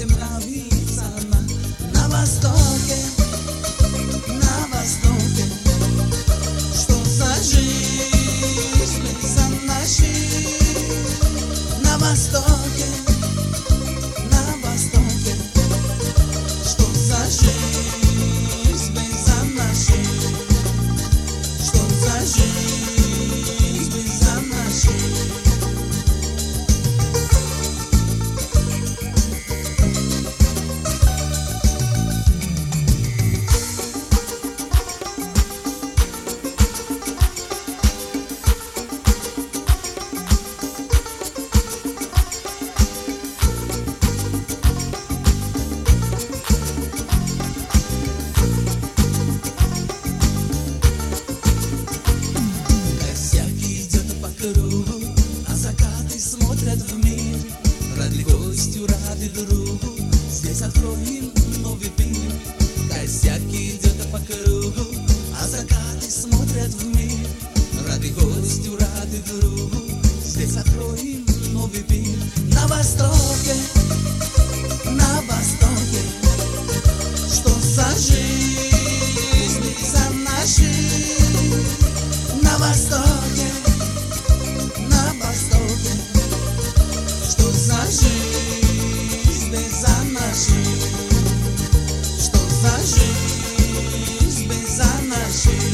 нравится она на востоке, на востоке. Что за жизнь без нашей на востоке, на востоке. Что за жизнь без нашей, что за жизнь без нашей. А закаты смотрят в мир, ради гостю, ради другу. Здесь откроем новый мир. Косяк идет по кругу, а закаты смотрят в мир, ради гостю, ради другу. Здесь откроем новый мир. На востоке, на востоке. Что за жизнь за нашей на востоке, на востоке. Что за жизнь без нашей, что за жизнь без нашей.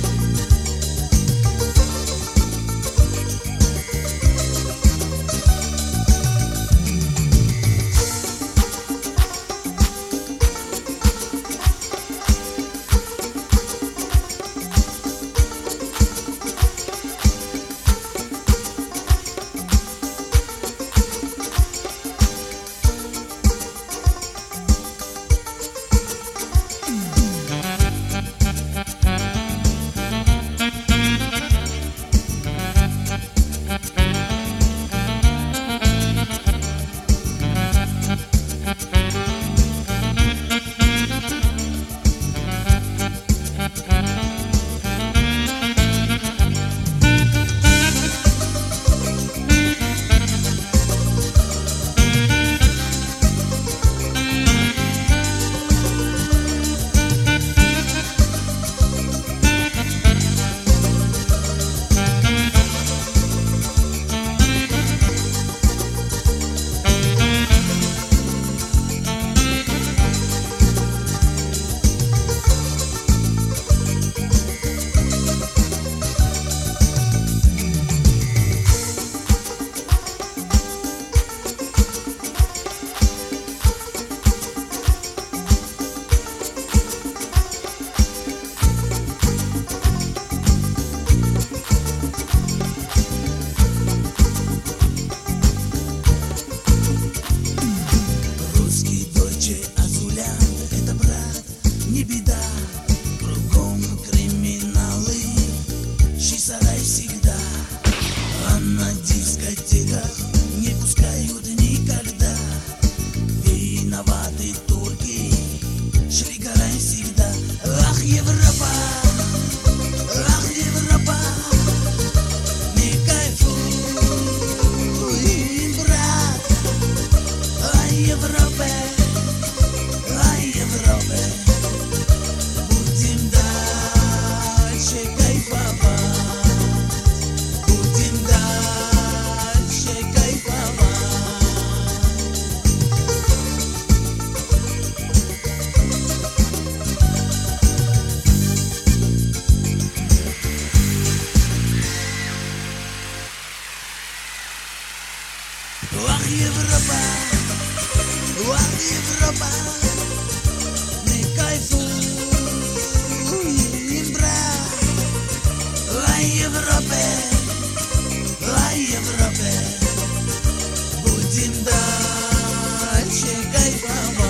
Не беда, кругом криминалы, шисарай всегда. А на дискотеках не пускают никогда. Виноваты турки, шригарай всегда. Ах, Европа, ах, Европа, не кайфуй, брат. Ай, Европа, ай, Европа. Ах, Европа, ах, Европа, не кайфуй, брат. Ай, Европа, ай, Европа, будем дальше кайфовать.